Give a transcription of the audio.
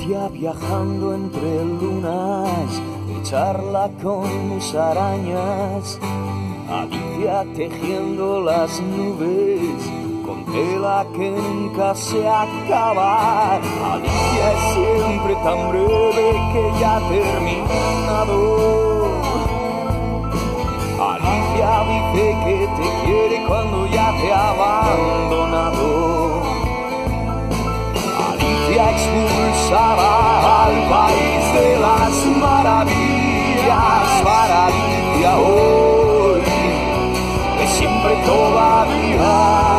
Alicia viajando entre lunas, de charla con musarañas. Alicia tejiendo las nubes con tela que nunca se acaba. Alicia es siempre tan breve que ya ha terminado. Alicia dice que te quiere cuando ya te ha abandonado. Alicia expulsará al país de las maravillas. Para Alicia hoy es siempre todavía.